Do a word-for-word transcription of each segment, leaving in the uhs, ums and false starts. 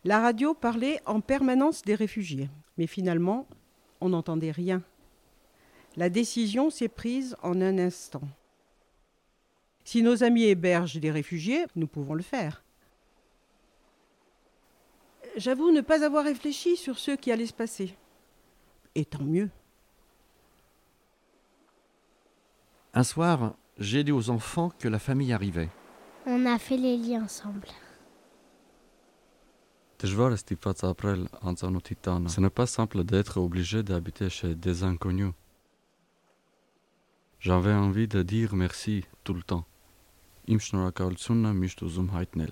La radio parlait en permanence des réfugiés, mais finalement, on n'entendait rien. La décision s'est prise en un instant. Si nos amis hébergent des réfugiés, nous pouvons le faire. J'avoue ne pas avoir réfléchi sur ce qui allait se passer. Et tant mieux. Un soir, j'ai dit aux enfants que la famille arrivait. On a fait les lits ensemble. Ce n'est pas simple d'être obligé d'habiter chez des inconnus. J'avais envie de dire merci tout le temps. Իմ շնորհակալությունն եմ միշտ ուզում հայտնել.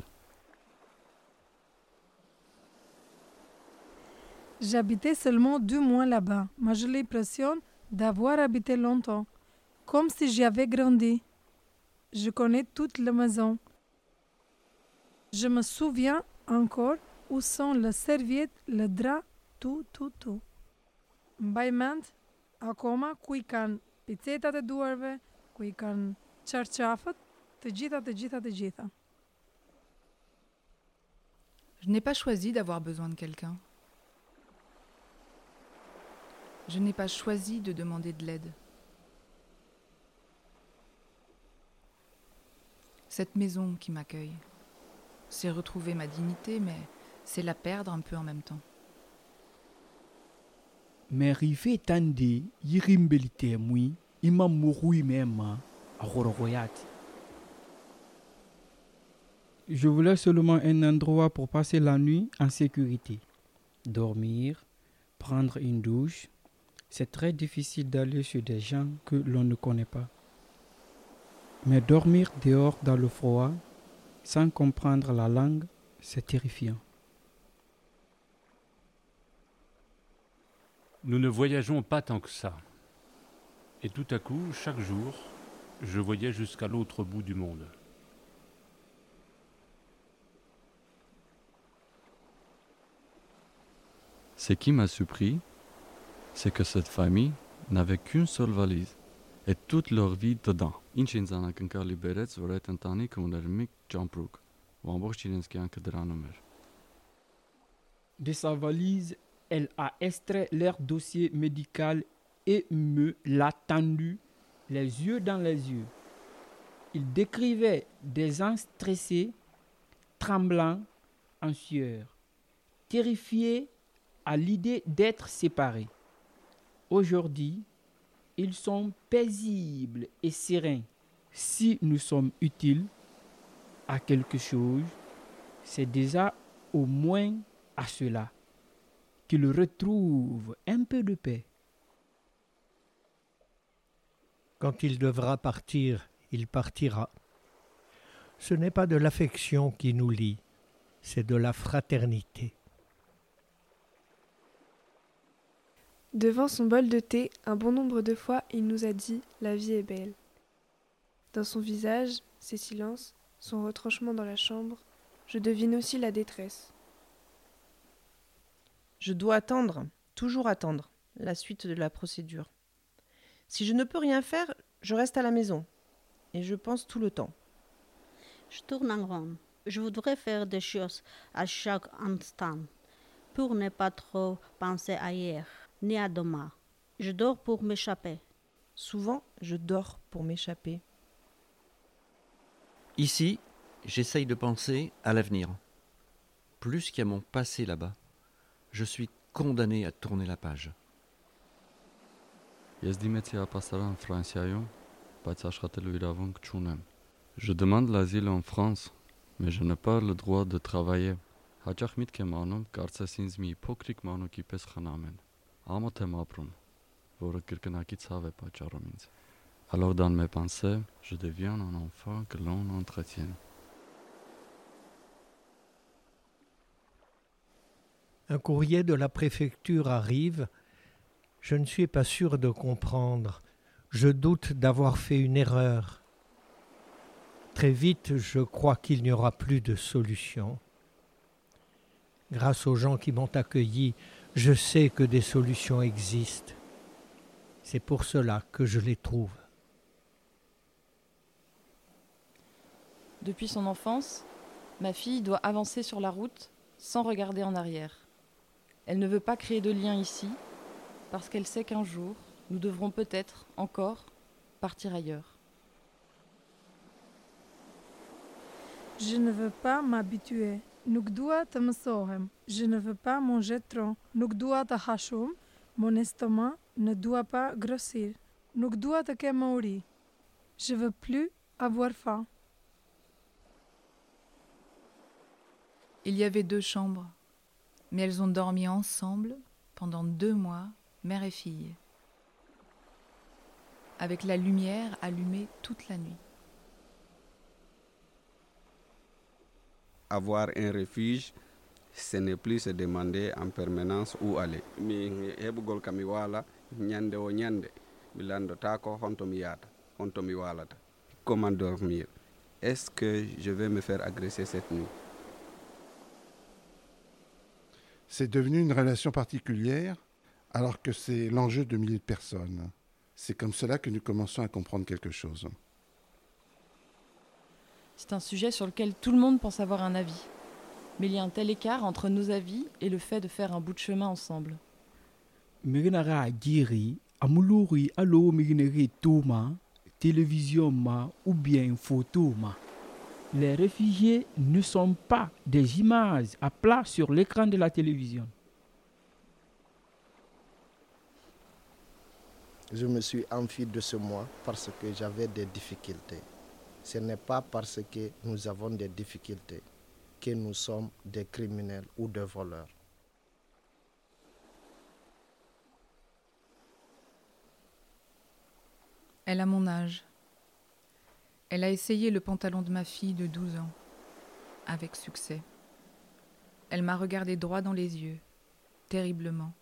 J'habitais seulement deux mois là-bas, mais j'ai l'impression d'avoir habité longtemps, comme si j'y avais grandi. Je connais toute la maison. Je me souviens encore où sont les serviettes, le drap, tout, tout, tout. Mbaj mend, akoma ku i kanë picetat e duarve, ku i kanë çarçafët, të gjitha, të gjitha, të gjitha. Je n'ai pas choisi d'avoir besoin de quelqu'un. Je n'ai pas choisi de demander de l'aide. Cette maison qui m'accueille, c'est retrouver ma dignité, mais c'est la perdre un peu en même temps. Mais rive tande yirimbelite mui ima murui mema agorogoyati. Je voulais seulement un endroit pour passer la nuit en sécurité. Dormir, prendre une douche. C'est très difficile d'aller chez des gens que l'on ne connaît pas. Mais dormir dehors dans le froid, sans comprendre la langue, c'est terrifiant. Nous ne voyageons pas tant que ça. Et tout à coup, chaque jour, je voyais jusqu'à l'autre bout du monde. Ce qui m'a surpris, c'est que cette famille n'avait qu'une seule valise et toute leur vie dedans. Ինչ ինձ անակնկալի բերեց, որ այդ ընտանիքը ուներ մի ճամպրուկ, ու ամբողջ իրենց կյանքը դրանում էր. De sa valise, elle a extrait leur dossier médical et me l'a tendu les yeux dans les yeux. Il décrivait des gens stressés, tremblants, en sueur, terrifiés à l'idée d'être séparés. Aujourd'hui, ils sont paisibles et sereins. Si nous sommes utiles à quelque chose, c'est déjà au moins à cela qu'ils retrouvent un peu de paix. Quand il devra partir, il partira. Ce n'est pas de l'affection qui nous lie, c'est de la fraternité. Devant son bol de thé, un bon nombre de fois, il nous a dit « La vie est belle ». Dans son visage, ses silences, son retranchement dans la chambre, je devine aussi la détresse. Je dois attendre, toujours attendre, la suite de la procédure. Si je ne peux rien faire, je reste à la maison. Et je pense tout le temps. Je tourne en rond. Je voudrais faire des choses à chaque instant, pour ne pas trop penser ailleurs, ni à demain. Je dors pour m'échapper. Souvent, je dors pour m'échapper. Ici, j'essaye de penser à l'avenir. Plus qu'à mon passé là-bas, je suis condamné à tourner la page. Ես դիմեցի ապաստարան Ֆրանսիայում, բայց աշխատելու իրավունք չունեմ. Je demande l'asile en France, mais je n'ai pas le droit de travailler. Հաճախ միտք եմ անում, կարծես ինձ մի փոքրիկ մանուկի պես խնամեն. Ամոթ եմ ապրում, որը կրկնակի ցավ է պատճառում ինձ. Alors dans mes pensées, je deviens un enfant que l'on entretient. Un courrier de la préfecture arrive. Je ne suis pas sûr de comprendre. Je doute d'avoir fait une erreur. Très vite, je crois qu'il n'y aura plus de solution. Grâce aux gens qui m'ont accueilli, je sais que des solutions existent. C'est pour cela que je les trouve. Depuis son enfance, ma fille doit avancer sur la route sans regarder en arrière. Elle ne veut pas créer de lien ici, parce qu'elle sait qu'un jour, nous devrons peut-être, encore, partir ailleurs. Je ne veux pas m'habituer. Nukdua tamsohem. Je ne veux pas manger trop. Nukdua tahashum. Mon estomac ne doit pas grossir. Nukdua takemauri. Je veux plus avoir faim. Il y avait deux chambres, mais elles ont dormi ensemble pendant deux mois, mère et fille, avec la lumière allumée toute la nuit. Avoir un refuge, ce n'est plus se demander en permanence où aller. Mi heɓugol kam mi waala ñande o ñande mi landota ko honto mi yahata honto mi walata. Comment dormir? Est-ce que je vais me faire agresser cette nuit? C'est devenu une relation particulière alors que c'est l'enjeu de milliers de personnes. C'est comme cela que nous commençons à comprendre quelque chose. C'est un sujet sur lequel tout le monde pense avoir un avis. Mais il y a un tel écart entre nos avis et le fait de faire un bout de chemin ensemble. Mignara diri amuluri alo mignere toma télévision ma ou bien photo ma. Les réfugiés ne sont pas des images à plat sur l'écran de la télévision. Je me suis enfui de ce mois parce que j'avais des difficultés. Ce n'est pas parce que nous avons des difficultés que nous sommes des criminels ou des voleurs. Elle a mon âge. Elle a essayé le pantalon de ma fille de douze ans, avec succès. Elle m'a regardé droit dans les yeux, terriblement.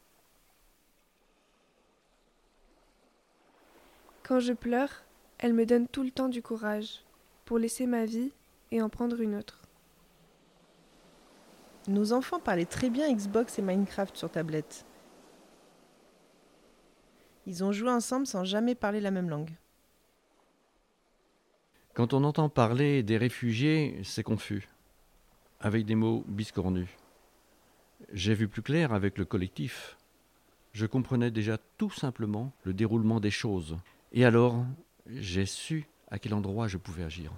Quand je pleure, elle me donne tout le temps du courage pour laisser ma vie et en prendre une autre. Nos enfants parlaient très bien Xbox et Minecraft sur tablette. Ils ont joué ensemble sans jamais parler la même langue. Quand on entend parler des réfugiés, c'est confus, avec des mots biscornus. J'ai vu plus clair avec le collectif. Je comprenais déjà tout simplement le déroulement des choses. Et alors, j'ai su à quel endroit je pouvais agir.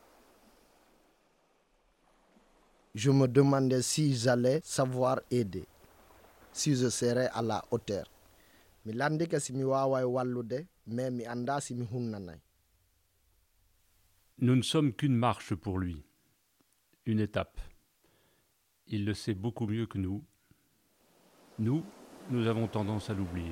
Je me demandais si j'allais savoir aider, si je serais à la hauteur. Mi landi que si mi wawai wallude, mais mi anda si mi hunnanay. Nous ne sommes qu'une marche pour lui, une étape. Il le sait beaucoup mieux que nous. Nous, nous avons tendance à l'oublier.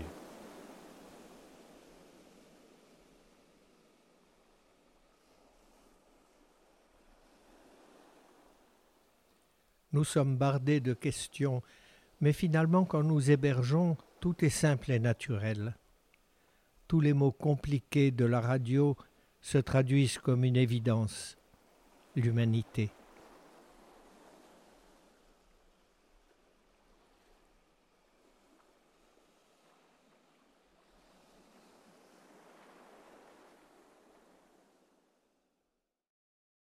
Nous sommes bardés de questions, mais finalement, quand nous hébergeons, tout est simple et naturel. Tous les mots compliqués de la radio se traduisent comme une évidence, l'humanité.